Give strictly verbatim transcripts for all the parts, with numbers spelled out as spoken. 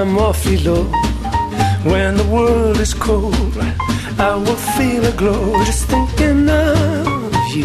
I'm awfully low, when the world is cold, I will feel a glow just thinking of you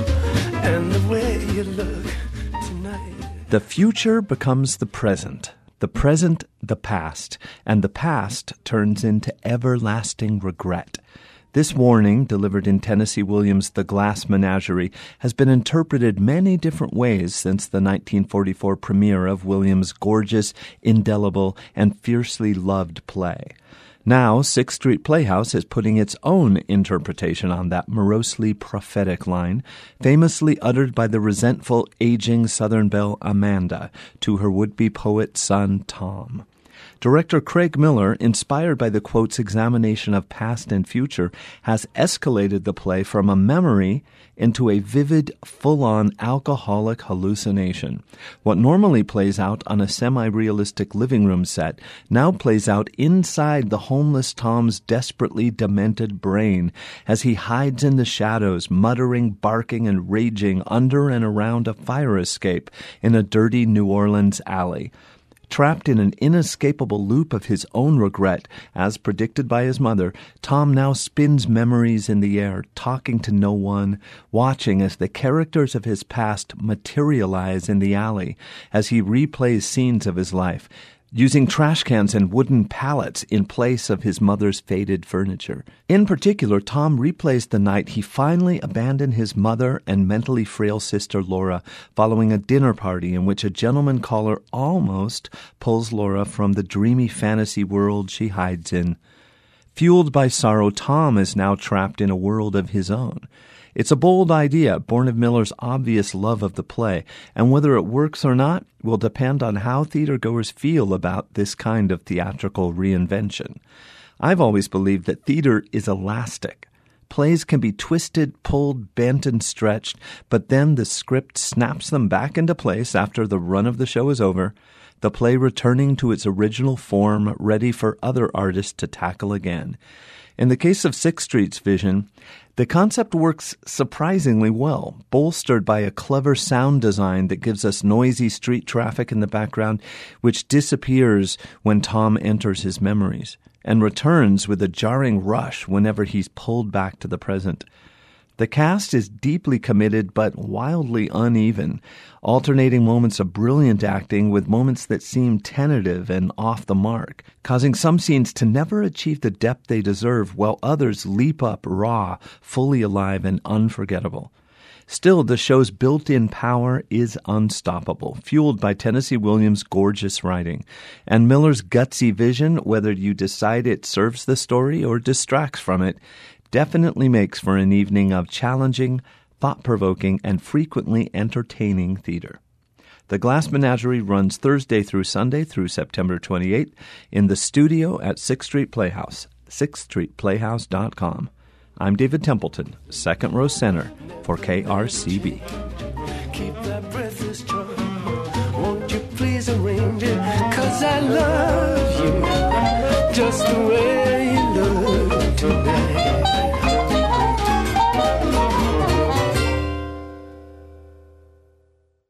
and the way you look tonight. The future becomes the present, the present the past, and the past turns into everlasting regret. This warning, delivered in Tennessee Williams' The Glass Menagerie, has been interpreted many different ways since the nineteen forty-four premiere of Williams' gorgeous, indelible, and fiercely loved play. Now, Sixth Street Playhouse is putting its own interpretation on that morosely prophetic line, famously uttered by the resentful, aging Southern belle Amanda to her would-be poet son, Tom. Director Craig Miller, inspired by the quote's examination of past and future, has escalated the play from a memory into a vivid, full-on alcoholic hallucination. What normally plays out on a semi-realistic living room set now plays out inside the homeless Tom's desperately demented brain as he hides in the shadows, muttering, barking, and raging under and around a fire escape in a dirty New Orleans alley. Trapped in an inescapable loop of his own regret, as predicted by his mother, Tom now spins memories in the air, talking to no one, watching as the characters of his past materialize in the alley, as he replays scenes of his life, using trash cans and wooden pallets in place of his mother's faded furniture. In particular, Tom replays the night he finally abandoned his mother and mentally frail sister Laura following a dinner party in which a gentleman caller almost pulls Laura from the dreamy fantasy world she hides in. Fueled by sorrow, Tom is now trapped in a world of his own. It's a bold idea, born of Miller's obvious love of the play, and whether it works or not will depend on how theatergoers feel about this kind of theatrical reinvention. I've always believed that theater is elastic. Plays can be twisted, pulled, bent, and stretched, but then the script snaps them back into place after the run of the show is over, the play returning to its original form, ready for other artists to tackle again. In the case of Sixth Street's vision, the concept works surprisingly well, bolstered by a clever sound design that gives us noisy street traffic in the background, which disappears when Tom enters his memories, and returns with a jarring rush whenever he's pulled back to the present. The cast is deeply committed but wildly uneven, alternating moments of brilliant acting with moments that seem tentative and off the mark, causing some scenes to never achieve the depth they deserve, while others leap up raw, fully alive, and unforgettable. Still, the show's built-in power is unstoppable, fueled by Tennessee Williams' gorgeous writing, and Miller's gutsy vision, whether you decide it serves the story or distracts from it, definitely makes for an evening of challenging, thought-provoking, and frequently entertaining theater. The Glass Menagerie runs Thursday through Sunday through September twenty-eighth in the studio at Sixth Street Playhouse, sixth street playhouse dot com. I'm David Templeton, second row center for K R C B. Keep that breathless charm. Won't you please arrange it? 'Cause I love you just the way